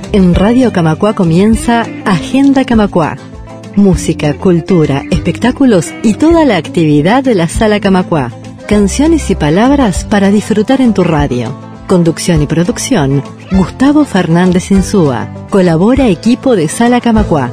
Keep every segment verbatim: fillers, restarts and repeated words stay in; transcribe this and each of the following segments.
En Radio Camacuá comienza Agenda Camacuá. Música, cultura, espectáculos y toda la actividad de la Sala Camacuá. Canciones y palabras para disfrutar en tu radio. Conducción y producción, Gustavo Fernández Insúa. Colabora equipo de Sala Camacuá.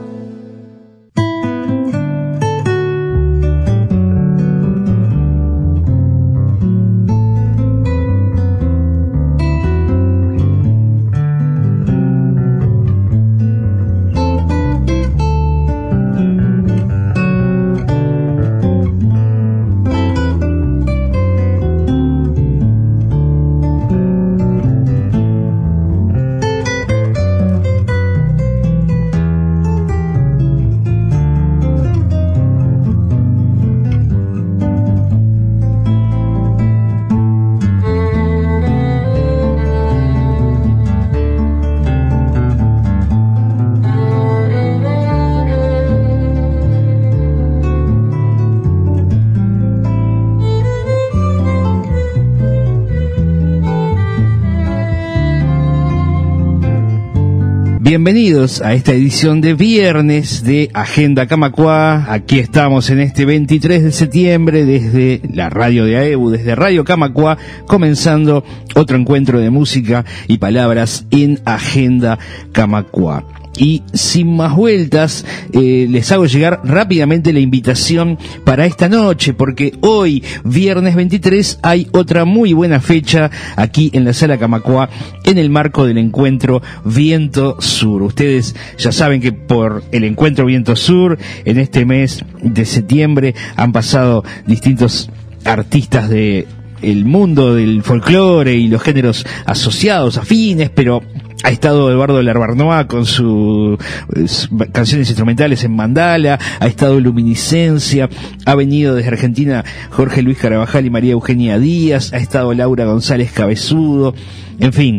Bienvenidos a esta edición de viernes de Agenda Camacuá. Aquí estamos en este veintitrés de septiembre desde la radio de A E B U, desde Radio Camacuá, comenzando otro encuentro de música y palabras en Agenda Camacuá. Y sin más vueltas, eh, les hago llegar rápidamente la invitación para esta noche, porque hoy, viernes veintitrés, hay otra muy buena fecha aquí en la Sala Camacuá, en el marco del encuentro Viento Sur. Ustedes ya saben que por el encuentro Viento Sur, en este mes de septiembre, han pasado distintos artistas de el mundo del folclore y los géneros asociados, afines, pero ha estado Eduardo Larbarnoa con sus canciones instrumentales en Mandala, ha estado Luminiscencia, ha venido desde Argentina Jorge Luis Carabajal y María Eugenia Díaz, ha estado Laura González Cabezudo, en fin,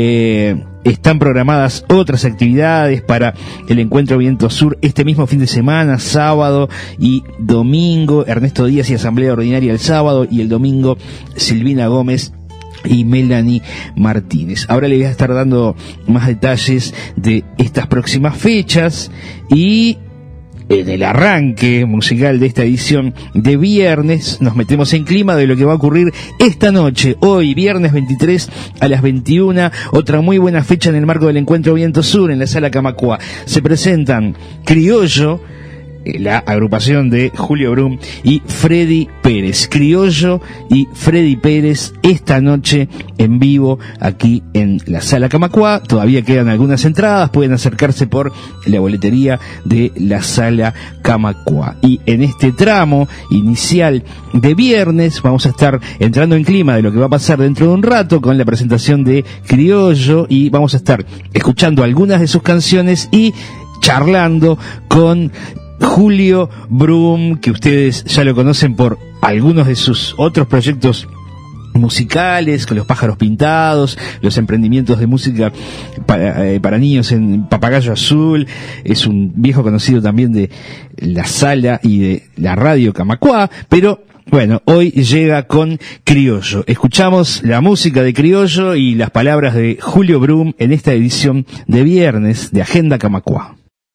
eh, están programadas otras actividades para el encuentro Viento Sur este mismo fin de semana, sábado y domingo. Ernesto Díaz y Asamblea Ordinaria el sábado, y el domingo Silvina Gómez y Melanie Martínez. Ahora le voy a estar dando más detalles de estas próximas fechas y en el arranque musical de esta edición de viernes nos metemos en clima de lo que va a ocurrir esta noche, hoy viernes veintitrés a las veintiuna, otra muy buena fecha en el marco del encuentro Viento Sur en la Sala Camacuá. Se presentan Criollo, la agrupación de Julio Brum y Freddy Pérez. Criollo y Freddy Pérez esta noche en vivo aquí en la Sala Camacuá. Todavía quedan algunas entradas, pueden acercarse por la boletería de la Sala Camacuá. Y en este tramo inicial de viernes vamos a estar entrando en clima de lo que va a pasar dentro de un rato con la presentación de Criollo, y vamos a estar escuchando algunas de sus canciones y charlando con Julio Brum, que ustedes ya lo conocen por algunos de sus otros proyectos musicales, con Los Pájaros Pintados, los emprendimientos de música para, eh, para niños en Papagayo Azul. Es un viejo conocido también de la Sala y de la Radio Camacuá, pero bueno, hoy llega con Criollo. Escuchamos la música de Criollo y las palabras de Julio Brum en esta edición de viernes de Agenda Camacuá.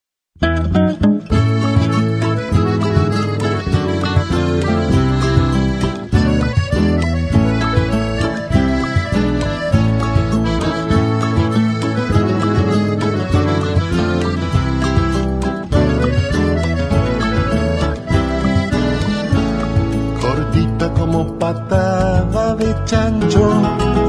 Patada de chancho,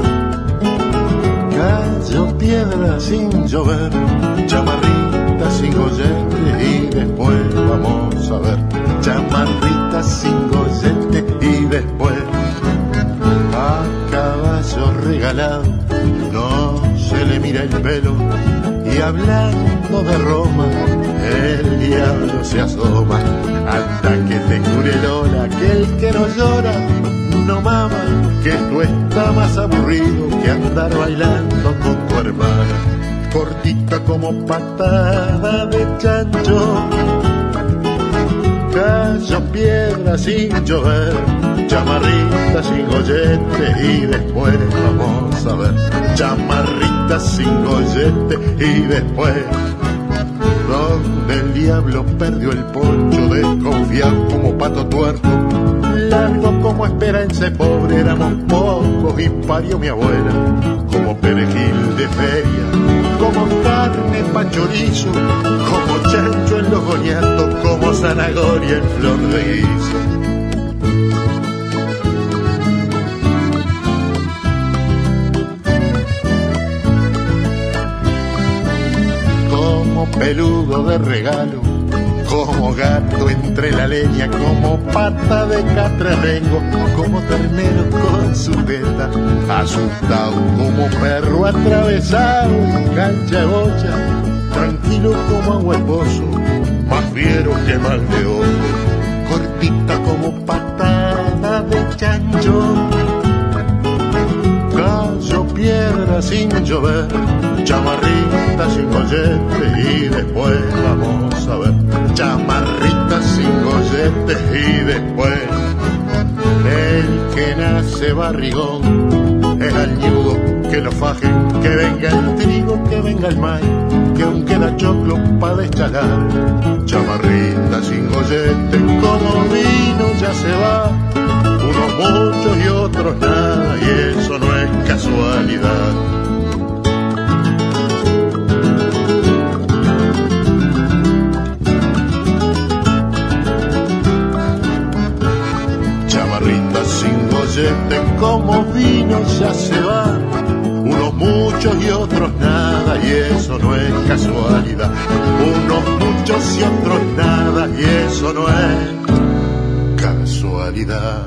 cayó piedra sin llover, chamarrita sin gollete y después vamos a ver, chamarrita sin gollete y después a caballo regalado no se le mira el pelo, y hablando de Roma el diablo se asoma, hasta que te cure el ola, que el que no llora no mama, que tú estás más aburrido que andar bailando con tu hermana. Cortita como patada de chancho, cayó piedra sin llover, chamarrita sin gollete y después vamos a ver, chamarrita sin gollete y después, donde el diablo perdió el poncho, desconfiado como pato tuerto, largo como esperanza pobre, éramos pocos y parió mi abuela, como perejil de feria, como carne pa' chorizo, como chancho en los boniatos, como zanahoria en flor de guiso. Como peludo de regalo, como gato entre la leña, como pata de catrerengo, como ternero con su teta, asustado como perro atravesado en cancha de bocha, tranquilo como agua de pozo, más fiero que mal de ojo, cortita como patada de chancho, callo piedra sin llover, chamarrita sin gollete y después vamos a ver, chamarrita sin gollete y después, el que nace barrigón es añudo, que lo fajen, que venga el trigo, que venga el maíz, que aún queda choclo pa' deschalar, chamarrita sin gollete, como vino ya se va, unos muchos y otros nada, y eso no es casualidad. Chamarrita sin gollete, como vino ya se va, unos muchos y otros nada, y eso no es casualidad. Unos muchos y otros nada, y eso no es casualidad.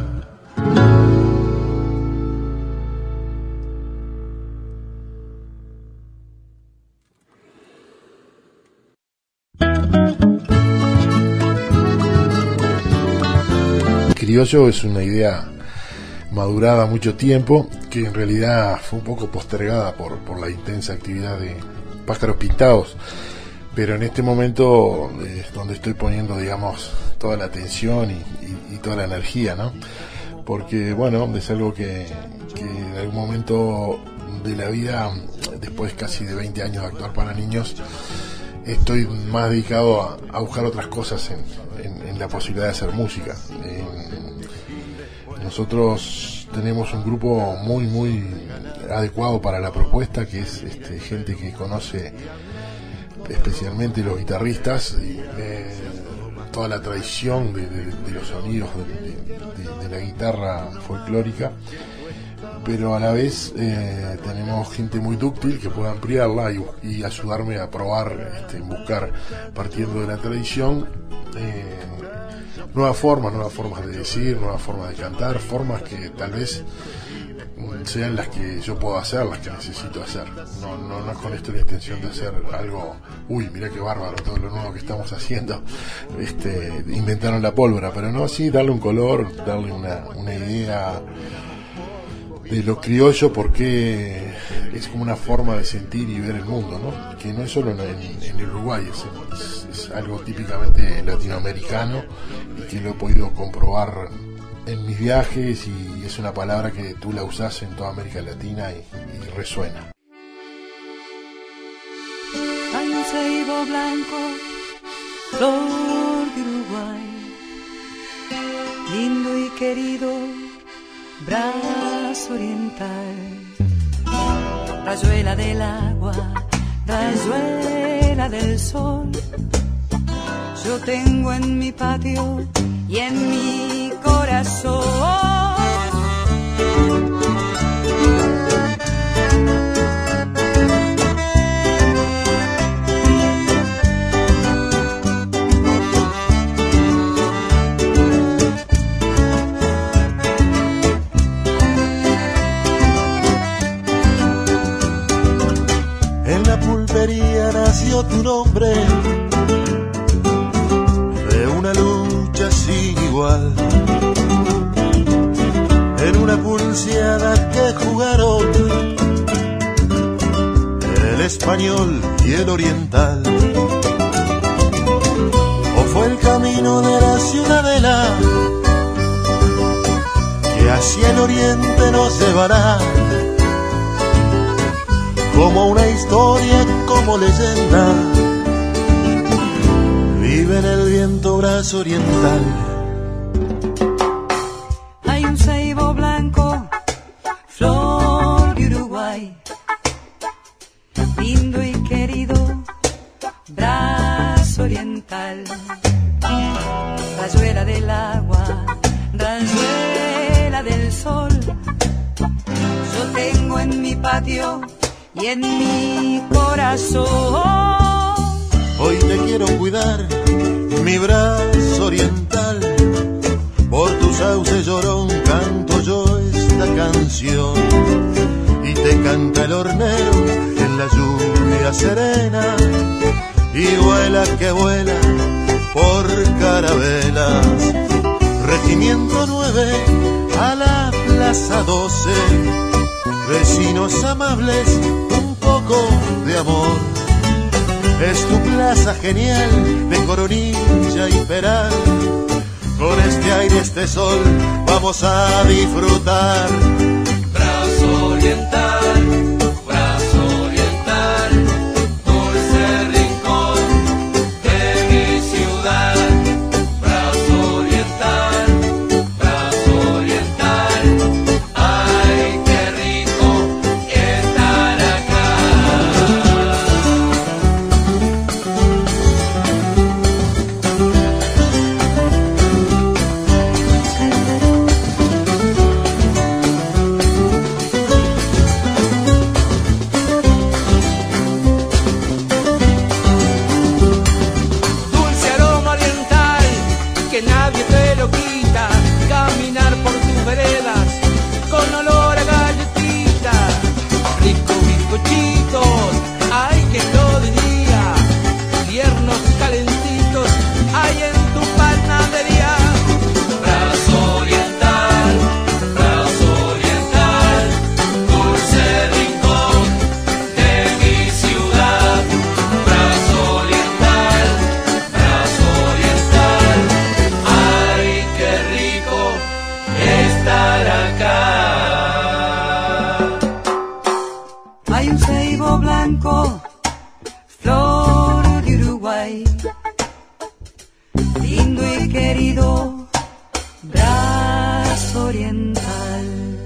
Criollo es una idea madurada mucho tiempo, que en realidad fue un poco postergada por, por la intensa actividad de Pájaros Pintados, pero en este momento es donde estoy poniendo, digamos, toda la atención y, y, y toda la energía, ¿no? Porque, bueno, es algo que, que en algún momento de la vida, después casi de veinte años de actuar para niños, estoy más dedicado a, a buscar otras cosas en, en, en la posibilidad de hacer música. En, nosotros tenemos un grupo muy muy adecuado para la propuesta, que es este, gente que conoce especialmente los guitarristas y, eh, toda la tradición de, de, de los sonidos de, de, de la guitarra folclórica, pero a la vez eh, tenemos gente muy dúctil que puede ampliarla y, y ayudarme a probar, este, buscar, partiendo de la tradición, eh, nuevas formas, nuevas formas de decir, nuevas formas de cantar, formas que tal vez sean las que yo puedo hacer, las que necesito hacer. No, no, no es con esto la intención de hacer algo, uy, mira qué bárbaro todo lo nuevo que estamos haciendo, este, inventaron la pólvora, pero no, sí, darle un color, darle una, una idea de lo criollo, porque es como una forma de sentir y ver el mundo, ¿no? Que no es solo en, en el Uruguay, es, es, es algo típicamente latinoamericano y que lo he podido comprobar en mis viajes, y es una palabra que tú la usás en toda América Latina y, y resuena. Hay un ceibo blanco, flor de Uruguay, lindo y querido, brazo oriental, rayuela del agua, rayuela del sol, yo tengo en mi patio y en mi corazón. En la pulpería nació tu nombre, de una lucha sin igual, en una pulseada que jugaron el español y el oriental, o fue el camino de la ciudadela hacia el oriente nos llevará, como una historia, como leyenda, vive en el viento brazo oriental. Hay un ceibo blanco, flor de Uruguay, lindo y querido, brazo oriental. Rayuela del agua, rayuela del sol, yo tengo en mi patio y en mi corazón. Hoy te quiero cuidar, mi brazo oriental, por tu sauce llorón canto yo esta canción. Y te canta el hornero en la lluvia serena, y vuela que vuela por carabelas. Regimiento nueve a la plaza doce, vecinos amables, un poco de amor. Es tu plaza genial de Coronilla y Peral, con este aire, este sol, vamos a disfrutar. Brazo oriental, brazo oriental, dulce rincón de mi ciudad. Brazo oriental, brazo oriental, ay qué rico estar acá. Dulce aroma oriental, que nadie te lo quita, caminar por tus veredas con olor a galletita, ricos bizcochitos, ay que lo diría, tiernos calentitos, hay en tu panadería. Brazo oriental, brazo oriental, dulce rincón de mi ciudad. Brazo oriental, brazo oriental, ay qué rico estar acá. Hay un ceibo blanco, flor de Uruguay, lindo y querido, brazo oriental.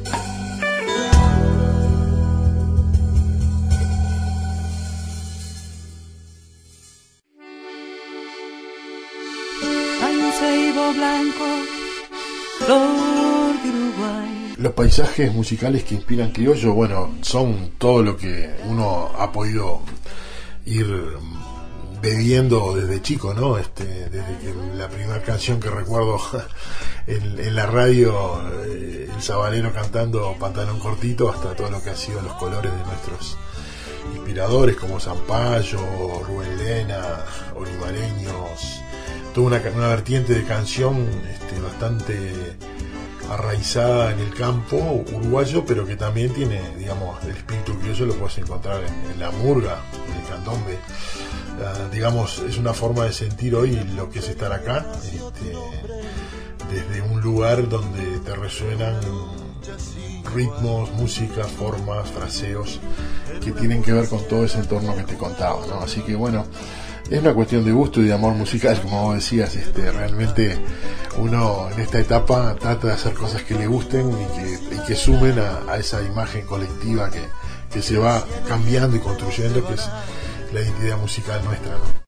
Hay un ceibo blanco, flor de Uruguay. Los paisajes musicales que inspiran criollo, bueno, son todo lo que uno ha podido ir bebiendo desde chico, ¿no? Este, desde que la primera canción que recuerdo en, en la radio, eh, el sabanero cantando Pantalón Cortito, hasta todo lo que ha sido los colores de nuestros inspiradores como Zampayo, Rubén Lena, Olivareños, toda una, una vertiente de canción este, bastante arraizada en el campo uruguayo, pero que también tiene, digamos, el espíritu criollo lo puedes encontrar en, en la murga, en el candombe. Uh, digamos, es una forma de sentir hoy lo que es estar acá, este, desde un lugar donde te resuenan ritmos, música, formas, fraseos que tienen que ver con todo ese entorno que te contaba, ¿no? Así que bueno, es una cuestión de gusto y de amor musical, como vos decías. Este, realmente uno en esta etapa trata de hacer cosas que le gusten y que, y que sumen a, a esa imagen colectiva que, que se va cambiando y construyendo, que es la identidad musical nuestra, ¿no?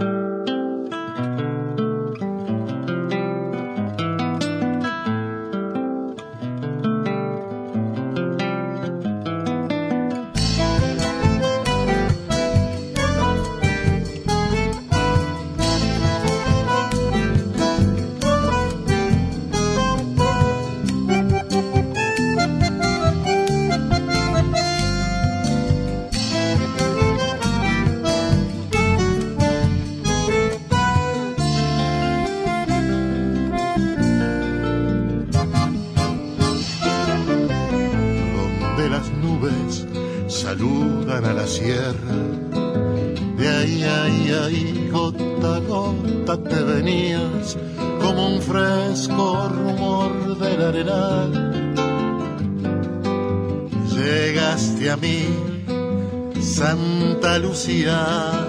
Saludan a la sierra, de ahí, ahí, ahí, gota a gota te venías, como un fresco rumor del arenal. llegaste a mí, Santa Lucía.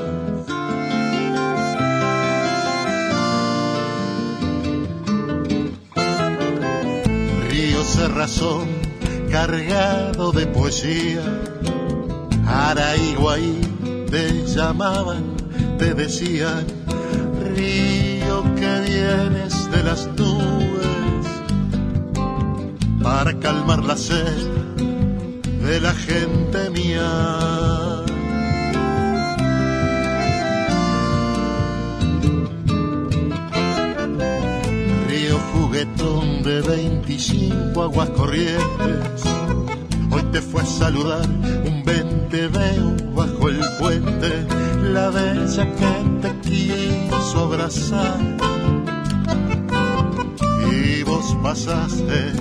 Río Cerrazón, cargado de poesía, Araiguaí te llamaban, te decían, río que vienes de las nubes para calmar la sed de la gente mía. Río juguetón de veinticinco aguas corrientes, hoy te fue a saludar un venteveo bajo el puente, la bella que te quiso abrazar, y vos pasaste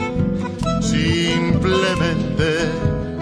simplemente.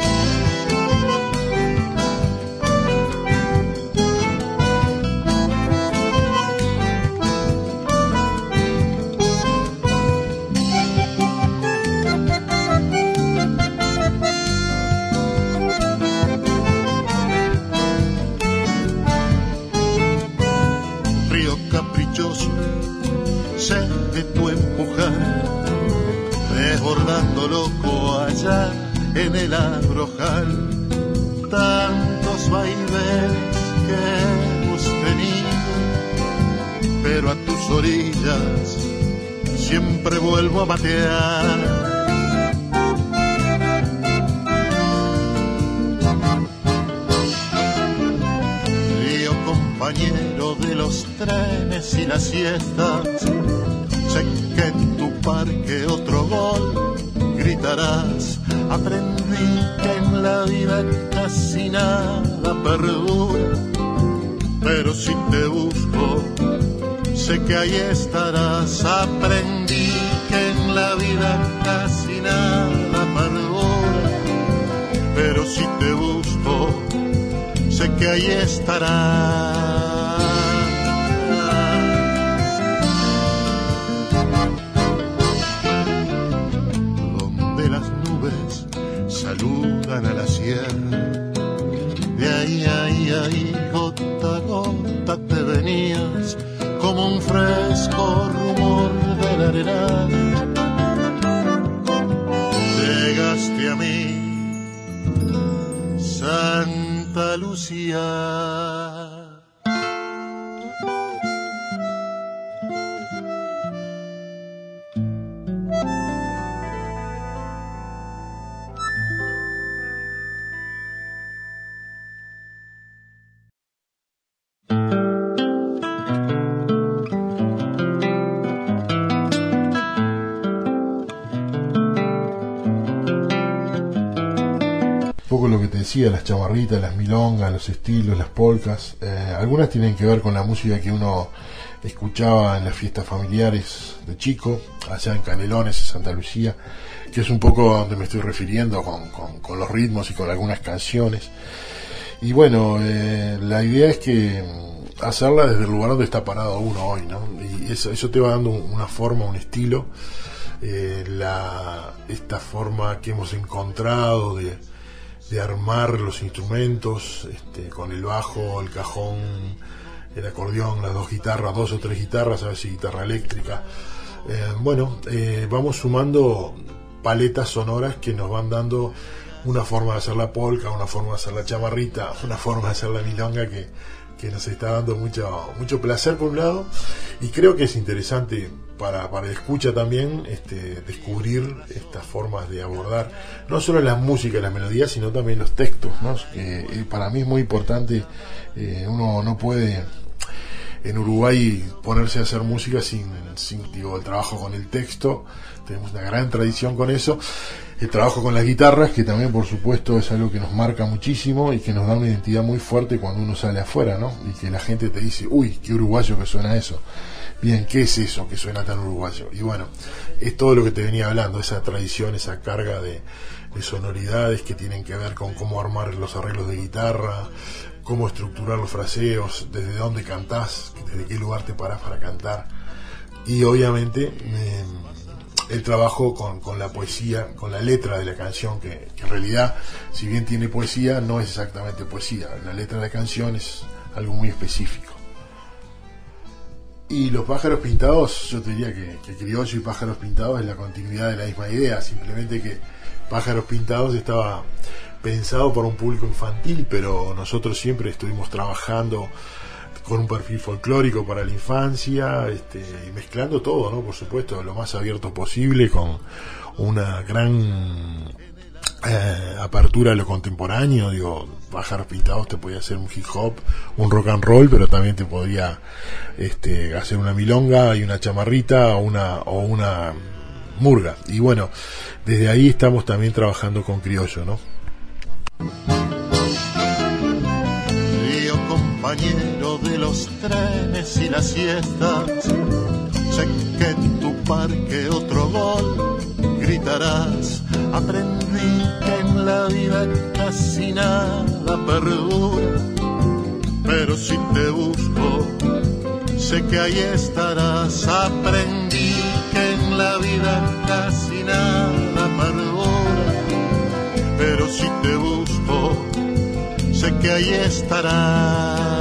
Sé de tu empujar, desbordando loco allá en el abrojal, tantos vaivenes que hemos tenido, pero a tus orillas siempre vuelvo a batear. Compañero de los trenes y las siestas, sé que en tu parque otro gol gritarás. Aprendí que en la vida casi nada perdura, pero si te busco, sé que ahí estarás. Aprendí que en la vida casi nada perdura, pero si te busco, sé que ahí estará. Donde las nubes saludan a la sierra, de ahí, ahí, ahí, gota a gota te venías, como un fresco rumor del arenal. Llegaste a mí, Santa Lucía. Poco lo que te decía, las chamarritas, las milongas, los estilos, las polcas, eh, algunas tienen que ver con la música que uno escuchaba en las fiestas familiares de chico, allá en Canelones, en Santa Lucía, que es un poco a donde me estoy refiriendo con, con, con los ritmos y con algunas canciones. Y bueno, eh, la idea es que hacerla desde el lugar donde está parado uno hoy, ¿no? Y eso, eso te va dando una forma, un estilo, eh, la, esta forma que hemos encontrado de de armar los instrumentos, este, con el bajo, el cajón, el acordeón, las dos guitarras, dos o tres guitarras, a veces guitarra eléctrica. Eh, bueno, eh, vamos sumando paletas sonoras que nos van dando una forma de hacer la polca, una forma de hacer la chamarrita, una forma de hacer la milonga que, que nos está dando mucho, mucho placer por un lado, y creo que es interesante para, para el escucha también este, descubrir estas formas de abordar no solo la música y las melodías, sino también los textos, ¿no? Que eh, para mí es muy importante. Eh, uno no puede en Uruguay ponerse a hacer música sin, sin digo, el trabajo con el texto. Tenemos una gran tradición con eso. El trabajo con las guitarras, que también por supuesto es algo que nos marca muchísimo y que nos da una identidad muy fuerte cuando uno sale afuera, ¿no? Y que la gente te dice, uy, qué uruguayo que suena eso. Bien, ¿qué es eso que suena tan uruguayo? Y bueno, es todo lo que te venía hablando, esa tradición, esa carga de, de sonoridades que tienen que ver con cómo armar los arreglos de guitarra, cómo estructurar los fraseos, desde dónde cantás, desde qué lugar te parás para cantar. Y obviamente eh, el trabajo con, con la poesía, con la letra de la canción, que, que en realidad, si bien tiene poesía, no es exactamente poesía. La letra de la canción es algo muy específico. Y Los pájaros pintados, yo te diría que, que Criollo y Pájaros pintados es la continuidad de la misma idea, simplemente que Pájaros pintados estaba pensado para un público infantil, pero nosotros siempre estuvimos trabajando con un perfil folclórico para la infancia, este, y mezclando todo, ¿no? Por supuesto, lo más abierto posible, con una gran eh, apertura a lo contemporáneo. Digo, Pájaros pintados te podía hacer un hip hop, un rock and roll, pero también te podía este, hacer una milonga y una chamarrita o una, o una murga. Y bueno, desde ahí estamos también trabajando con Criollo, ¿no? Compañero de los trenes y las siestas, sé que en tu parque otro gol gritarás. Aprendí que en la vida casi nada perdura, pero si te busco sé que ahí estarás. Aprendí que en la vida casi nada perdura, pero si te busco sé que ahí estará.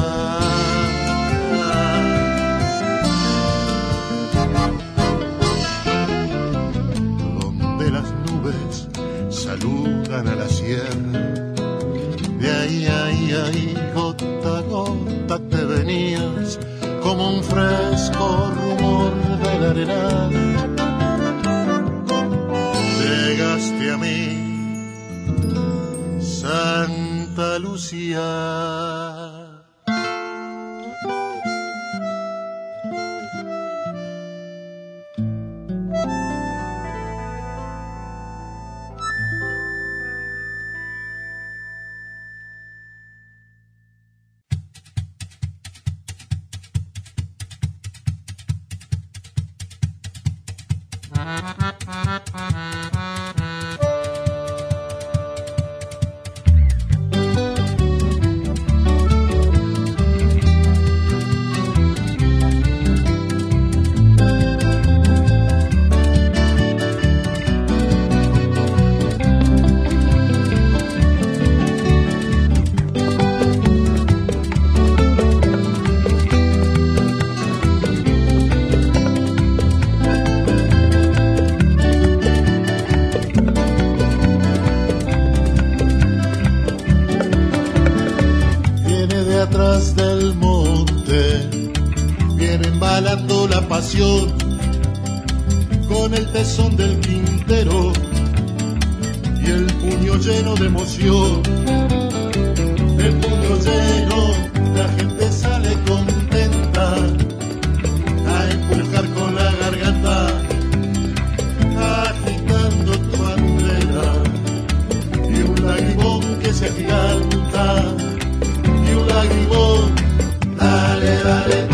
Donde las nubes saludan a la sierra, de ahí, ahí, ahí, gota a gota te venías, como un fresco rumor del arenal. Llegaste a mí, Santa Lucía. Con el tesón del quintero y el puño lleno de emoción, el puño lleno, la gente sale contenta a empujar con la garganta, agitando tu bandera, y un lagrimón que se agiganta, y un lagrimón, dale, dale.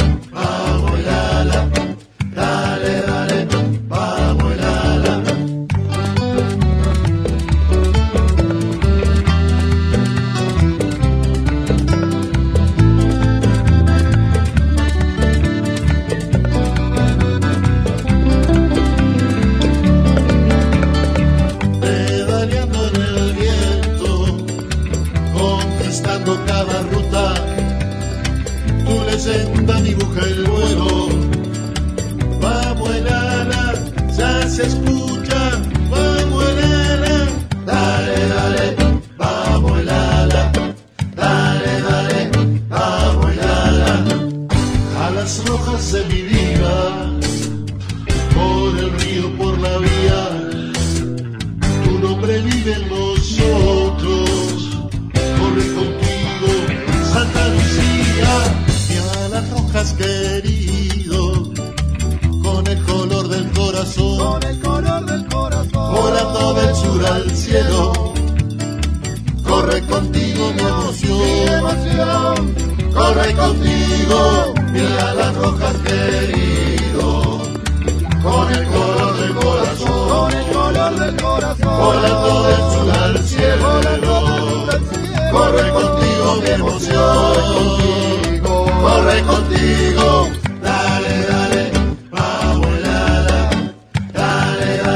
Dale, dale, pa' volar, dale, dale.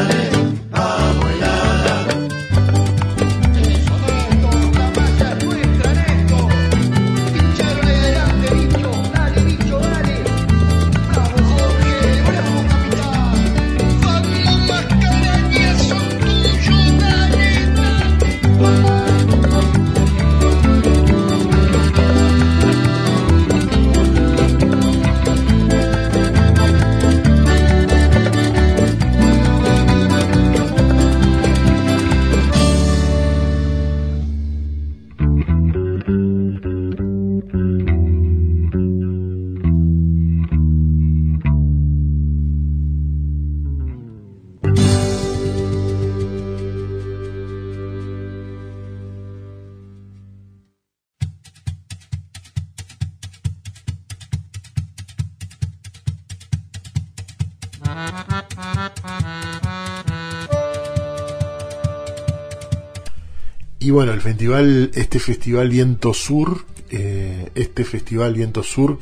Y bueno, el festival, este festival Viento Sur, eh, este festival Viento Sur,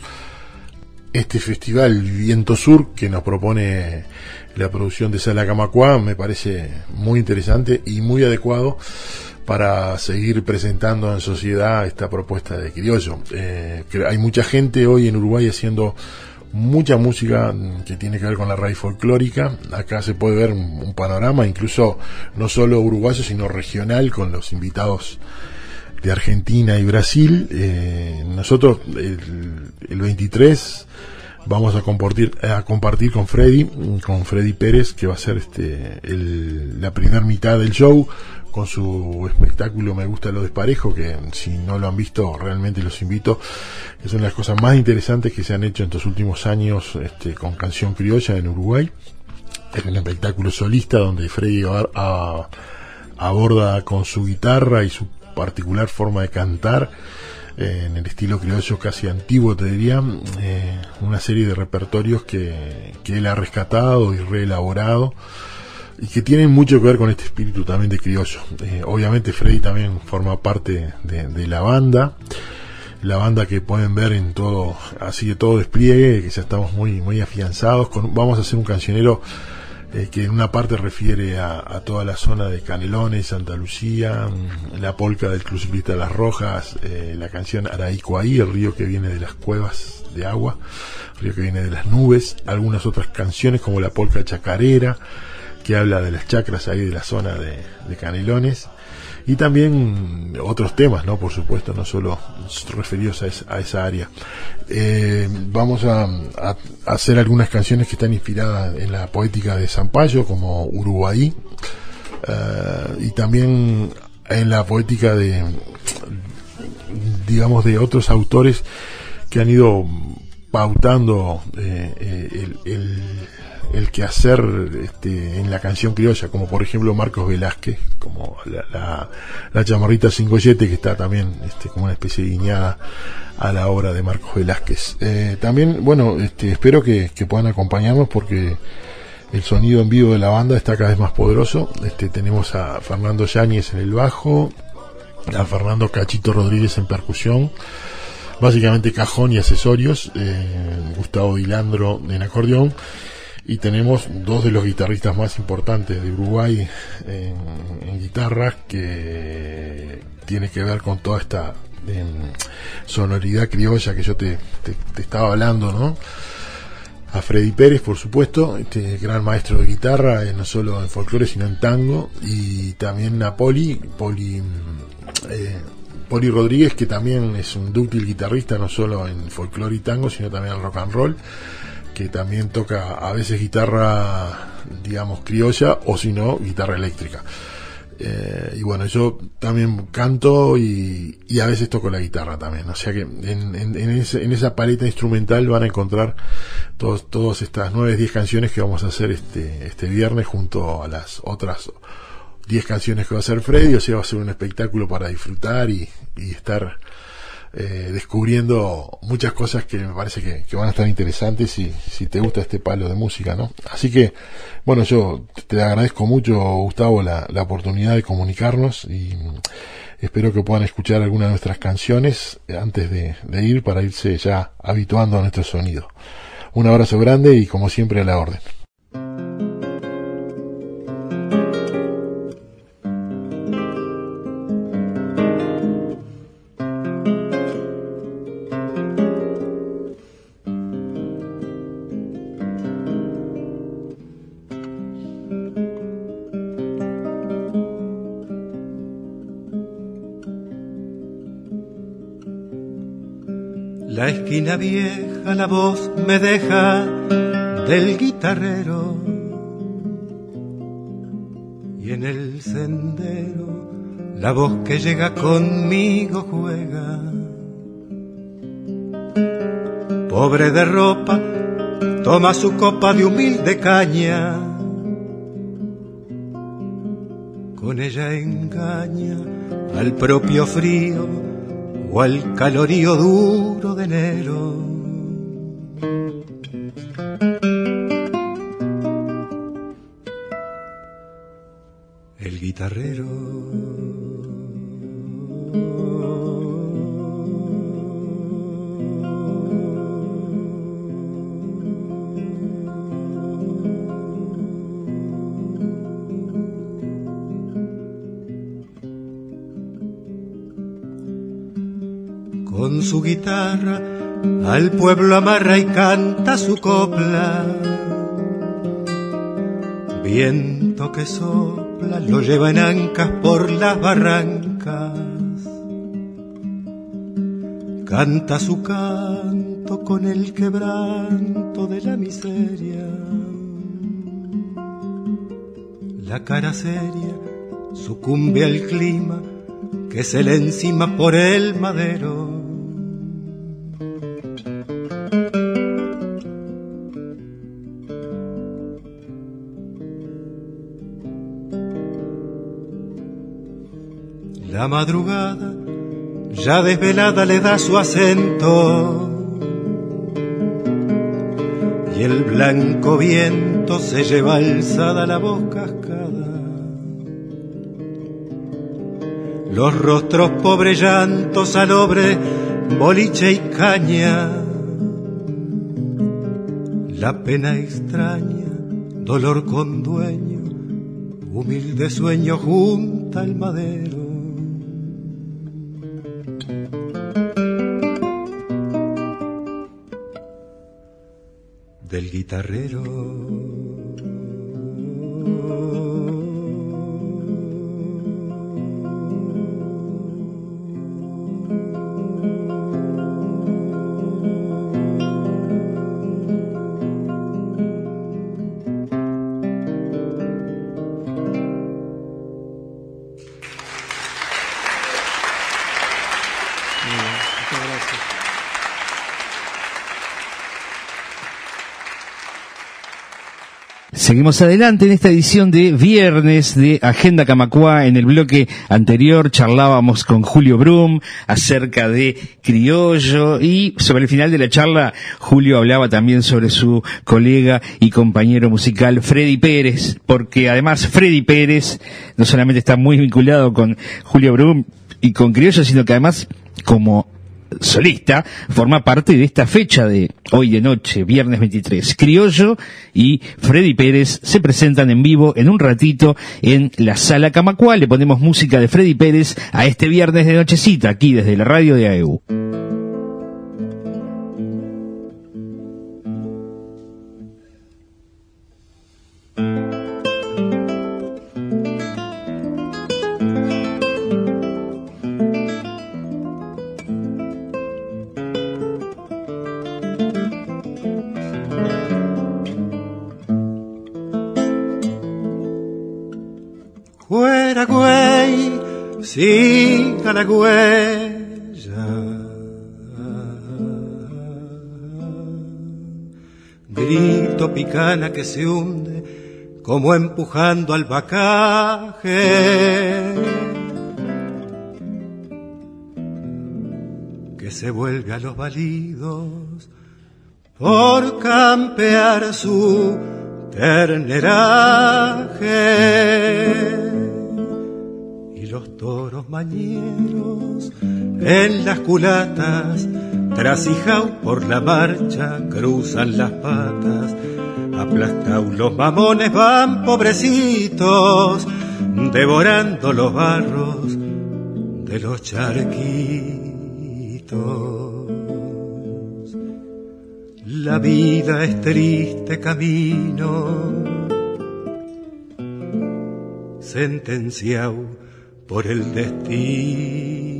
este festival Viento Sur que nos propone la producción de Sala Camacuá, me parece muy interesante y muy adecuado para seguir presentando en sociedad esta propuesta de criollo. Eh, hay mucha gente hoy en Uruguay haciendo mucha música que tiene que ver con la raíz folclórica. Acá se puede ver un, un panorama, incluso no solo uruguayo, sino regional, con los invitados de Argentina y Brasil. Eh, nosotros el, el veintitrés vamos a compartir, a compartir con Freddy, con Freddy Pérez, que va a ser este el, la primera mitad del show, con su espectáculo Me Gusta Lo Desparejo, que si no lo han visto realmente los invito. Es una de las cosas más interesantes que se han hecho en estos últimos años este, con canción criolla en Uruguay. Es un espectáculo solista donde Freddy a, a, aborda con su guitarra y su particular forma de cantar, eh, en el estilo criollo casi antiguo, te diría, eh, una serie de repertorios que, que él ha rescatado y reelaborado, y que tienen mucho que ver con este espíritu también de criollo. Eh, obviamente Freddy también forma parte de, de la banda, la banda que pueden ver en todo, así de todo despliegue, que ya estamos muy muy afianzados. Con, vamos a hacer un cancionero eh, que en una parte refiere a, a toda la zona de Canelones, Santa Lucía, la polca del Club Ciclista de las Rojas, eh, la canción Araícoaí, el río que viene de las cuevas de agua, el río que viene de las nubes, algunas otras canciones como la polca chacarera, que habla de las chacras ahí de la zona de, de Canelones, y también otros temas, ¿no? Por supuesto, no solo referidos a, es, a esa área. Eh, vamos a, a hacer algunas canciones que están inspiradas en la poética de Sampaio, como Uruguay, uh, y también en la poética de, digamos, de otros autores que han ido pautando eh, el, el el quehacer este, en la canción criolla, como por ejemplo Marcos Velázquez, como la, la, la chamarrita Cingoyete, que está también este, como una especie de guiñada a la obra de Marcos Velázquez. Eh, también, bueno, este, espero que, que puedan acompañarnos, porque el sonido en vivo de la banda está cada vez más poderoso. Este, tenemos a Fernando Yáñez en el bajo, a Fernando Cachito Rodríguez en percusión, básicamente cajón y accesorios, eh, Gustavo Dilandro en acordeón, y tenemos dos de los guitarristas más importantes de Uruguay en, en guitarras, que tiene que ver con toda esta eh, sonoridad criolla que yo te, te, te estaba hablando, ¿no? A Freddy Pérez, por supuesto, este gran maestro de guitarra, eh, no solo en folclore sino en tango, y también a Poli, Poli, eh, Poli Rodríguez, que también es un dúctil guitarrista, no solo en folclore y tango, sino también en rock and roll, que también toca a veces guitarra, digamos, criolla, o si no, guitarra eléctrica. Eh, y bueno, yo también canto y, y a veces toco la guitarra también. O sea que en, en, en, ese, en esa paleta instrumental van a encontrar todos, todas estas nueve, diez canciones que vamos a hacer este, este viernes, junto a las otras diez canciones que va a hacer Freddy. O sea, va a ser un espectáculo para disfrutar y, y estar Eh, descubriendo muchas cosas que me parece que, que van a estar interesantes si, si te gusta este palo de música, ¿no? Así que, bueno, yo te agradezco mucho, Gustavo, la, la oportunidad de comunicarnos, y espero que puedan escuchar algunas de nuestras canciones antes de, de ir, para irse ya habituando a nuestro sonido. Un abrazo grande y, como siempre, a la orden. La esquina vieja, la voz me deja del guitarrero, y en el sendero la voz que llega conmigo juega. Pobre de ropa, toma su copa de humilde caña, con ella engaña al propio frío o al calorío duro de enero. guitarrero. Con su guitarra al pueblo amarra y canta su copla. Viento que sopla lo lleva en ancas por las barrancas. Canta su canto con el quebranto de la miseria. La cara seria sucumbe al clima que se le encima por el madero. La madrugada, ya desvelada, le da su acento, y el blanco viento se lleva alzada la voz cascada. Los rostros pobres llantos, salobre, boliche y caña. La pena extraña, dolor con dueño, humilde sueño junta al madero. Del guitarrero. Seguimos adelante en esta edición de viernes de Agenda Camacuá. En el bloque anterior charlábamos con Julio Brum acerca de criollo, y sobre el final de la charla Julio hablaba también sobre su colega y compañero musical Freddy Pérez, porque además Freddy Pérez no solamente está muy vinculado con Julio Brum y con criollo, sino que además como solista forma parte de esta fecha de hoy de noche, viernes veintitrés. Criollo y Freddy Pérez se presentan en vivo en un ratito en la Sala Camacuá. Le ponemos música de Freddy Pérez a este viernes de nochecita aquí desde la radio de A E U. Fuera güey, siga la huella. Grito picana que se hunde como empujando al bacaje, que se vuelve a los balidos por campear su terneraje. Los toros mañeros en las culatas, trasijaos por la marcha, cruzan las patas. Aplastaos los mamones van pobrecitos, devorando los barros de los charquitos. La vida es triste camino, sentenciao por el destino.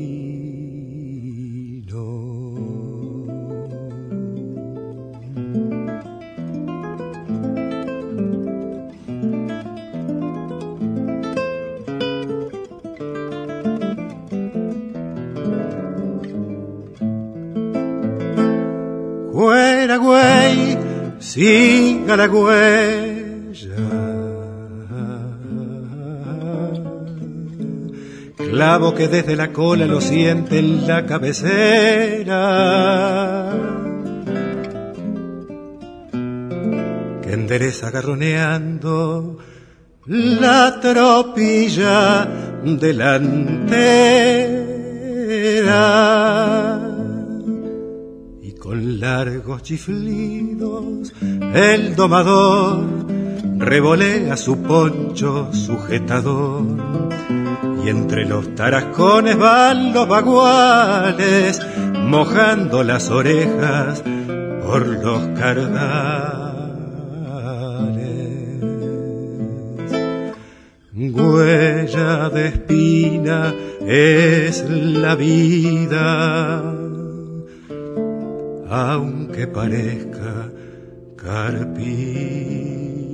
Fuera güey, siga la huella. Clavo que desde la cola lo siente en la cabecera, que endereza garroneando la tropilla delantera y con largos chiflidos el domador revolea su poncho sujetador y entre los tarascones van los baguales mojando las orejas por los cardales. Huella de espina es la vida, aunque parezca carpida.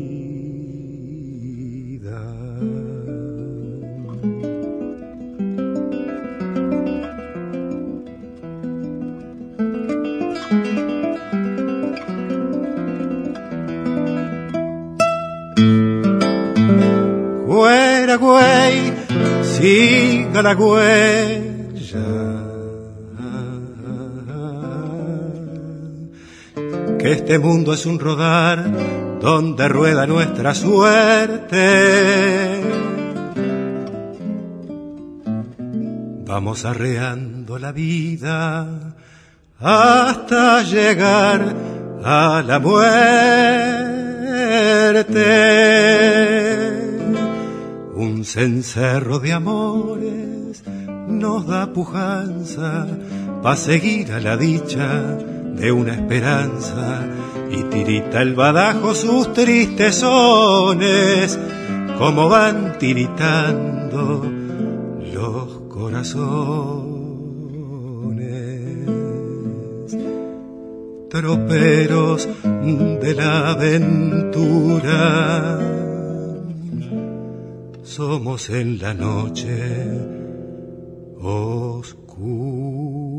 Fuera, güey, siga la huella, que este mundo es un rodar donde rueda nuestra suerte. Vamos arreando la vida hasta llegar a la muerte. Un cencerro de amores nos da pujanza pa' seguir a la dicha de una esperanza y tirita el badajo sus tristes sones como van tiritando los corazones. Troperos de la aventura somos en la noche oscura.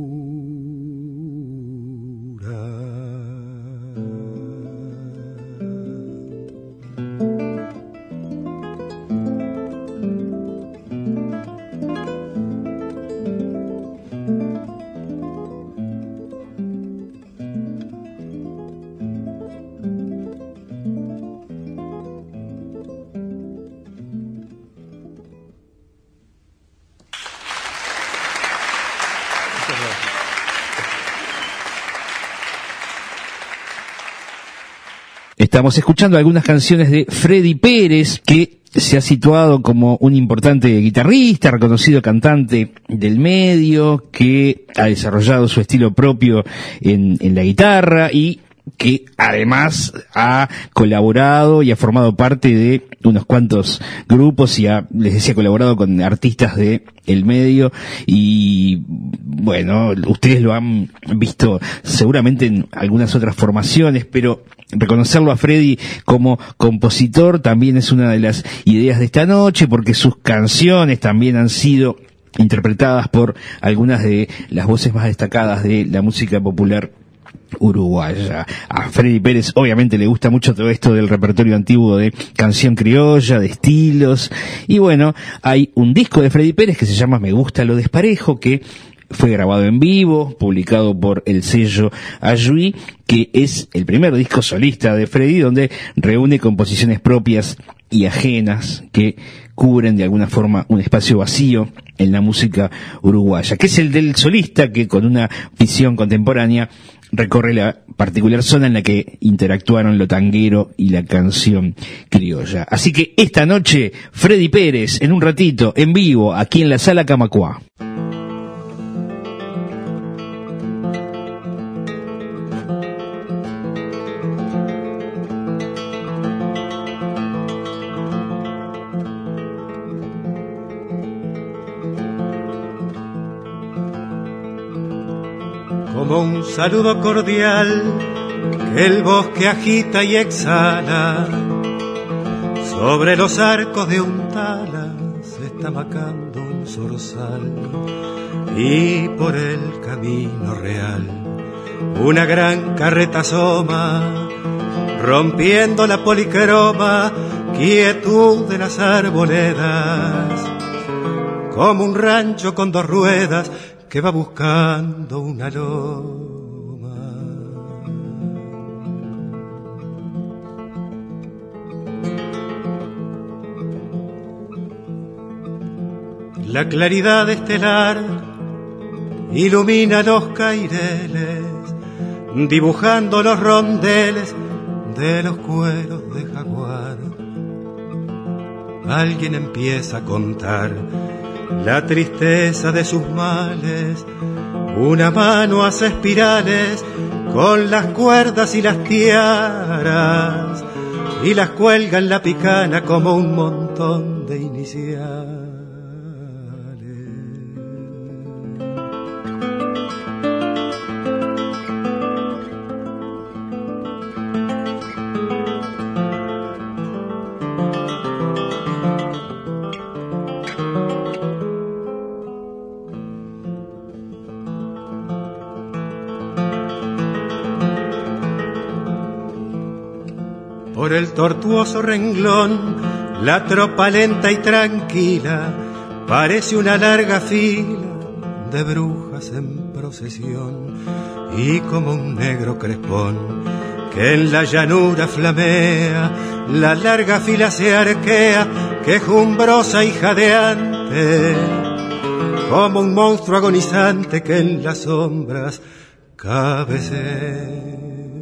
Estamos escuchando algunas canciones de Freddy Pérez, que se ha situado como un importante guitarrista, reconocido cantante del medio, que ha desarrollado su estilo propio en, en la guitarra y que además ha colaborado y ha formado parte de unos cuantos grupos y ha, les decía, colaborado con artistas de el medio y bueno, ustedes lo han visto seguramente en algunas otras formaciones, pero reconocerlo a Freddy como compositor también es una de las ideas de esta noche, porque sus canciones también han sido interpretadas por algunas de las voces más destacadas de la música popular uruguaya. A Freddy Pérez obviamente le gusta mucho todo esto del repertorio antiguo de canción criolla, de estilos, y bueno, hay un disco de Freddy Pérez que se llama Me gusta lo desparejo, que fue grabado en vivo, publicado por el sello Ayuí, que es el primer disco solista de Freddy, donde reúne composiciones propias y ajenas que cubren de alguna forma un espacio vacío en la música uruguaya, que es el del solista que con una visión contemporánea recorre la particular zona en la que interactuaron lo tanguero y la canción criolla. Así que esta noche, Freddy Pérez, en un ratito, en vivo, aquí en la Sala Camacuá. Como un saludo cordial que el bosque agita y exhala, sobre los arcos de un tala se está macando un zorzal, y por el camino real una gran carreta asoma, rompiendo la policroma quietud de las arboledas, como un rancho con dos ruedas que va buscando una loma. La claridad estelar ilumina los caireles, dibujando los rondeles de los cueros de jaguar. Alguien empieza a contar la tristeza de sus males. Una mano hace espirales con las cuerdas y las tiaras y las cuelga en la picana como un montón de iniciales. Por el tortuoso renglón, la tropa lenta y tranquila parece una larga fila de brujas en procesión, y como un negro crespón que en la llanura flamea, la larga fila se arquea, quejumbrosa y jadeante, como un monstruo agonizante que en las sombras cabecea.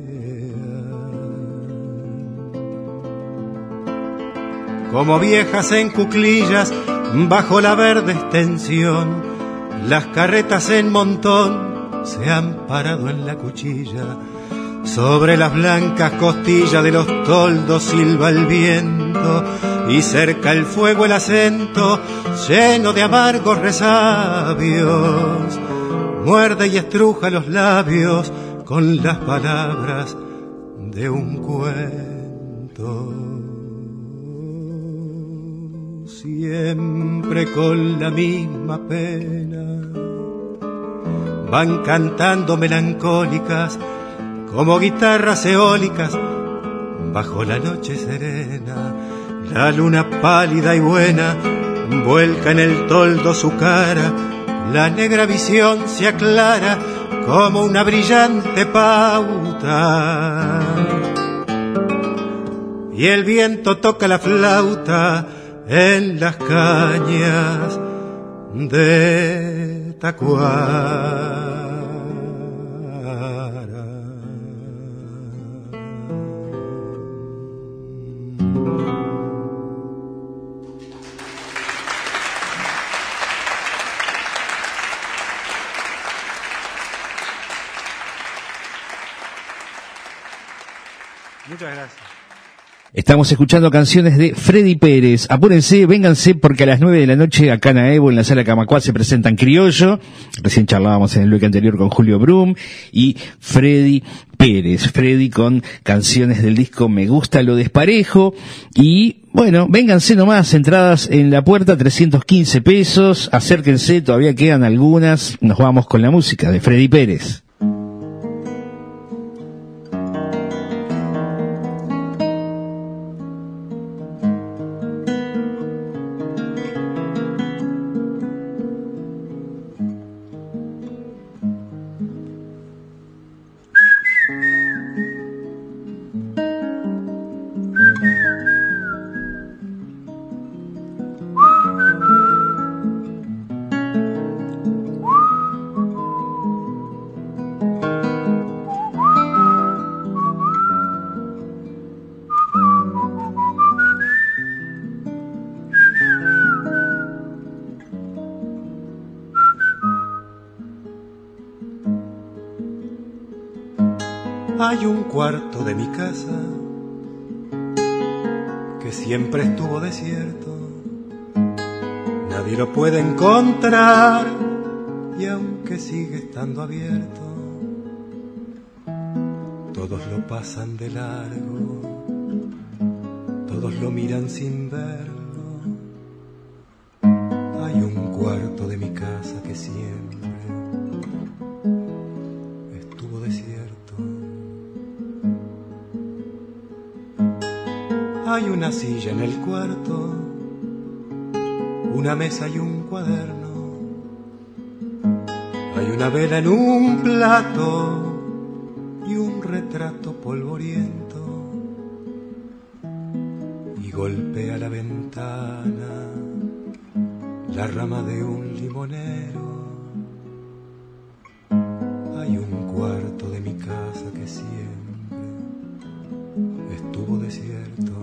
Como viejas en cuclillas bajo la verde extensión, las carretas en montón se han parado en la cuchilla. Sobre las blancas costillas de los toldos silba el viento, y cerca el fuego el acento lleno de amargos resabios. Muerde y estruja los labios con las palabras de un cuento. Siempre con la misma pena van cantando melancólicas como guitarras eólicas bajo la noche serena. La luna pálida y buena vuelca en el toldo su cara, la negra visión se aclara como una brillante pauta, y el viento toca la flauta en las cañas de Tacuara. Muchas gracias. Estamos escuchando canciones de Freddy Pérez. Apúrense, vénganse, porque a las nueve de la noche acá en Aevo, en la Sala Camacuá, se presentan Criollo. Recién charlábamos en el bloque anterior con Julio Brum y Freddy Pérez. Freddy con canciones del disco Me Gusta Lo Desparejo. Y bueno, vénganse nomás, entradas en la puerta, trescientos quince pesos. Acérquense, todavía quedan algunas. Nos vamos con la música de Freddy Pérez. Hay un cuarto de mi casa que siempre estuvo desierto, nadie lo puede encontrar, y aunque sigue estando abierto, todos lo pasan de largo, todos lo miran sin verlo. Hay un cuarto de mi casa que siempre estuvo desierto. Hay una silla en el cuarto, una mesa y un cuaderno. Hay una vela en un plato y un retrato polvoriento. Y golpea la ventana la rama de un limonero. Hay un cuarto de mi casa que siempre estuvo desierto.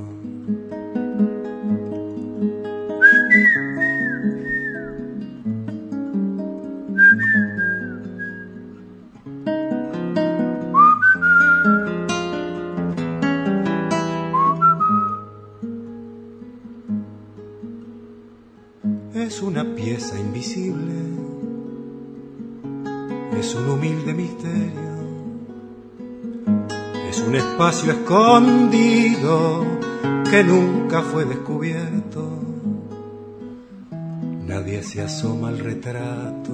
Es una pieza invisible, es un humilde misterio, es un espacio escondido que nunca fue descubierto. Nadie se asoma al retrato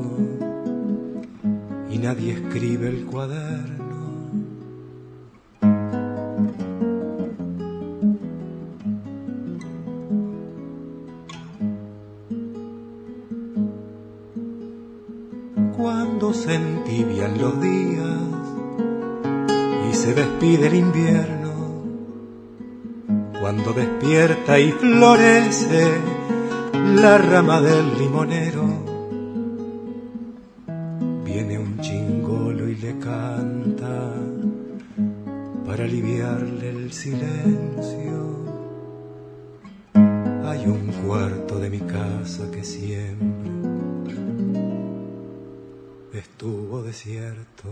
y nadie escribe el cuaderno. Cuando se entibian los días y se despide el invierno, cuando despierta y florece la rama del limonero, viene un chingolo y le canta para aliviarle el silencio. Hay un cuarto de mi casa que siempre estuvo desierto.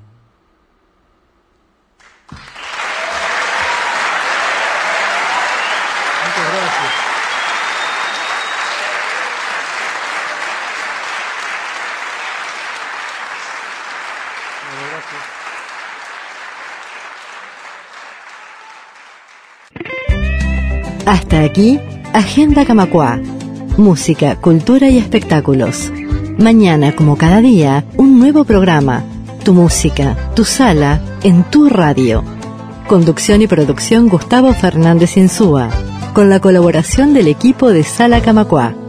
Muchas gracias. Gracias. Hasta aquí, Agenda Camacuá. Música, cultura y espectáculos. Mañana, como cada día, un nuevo programa. Tu música, tu sala, en tu radio. Conducción y producción Gustavo Fernández Insúa, con la colaboración del equipo de Sala Camacuá.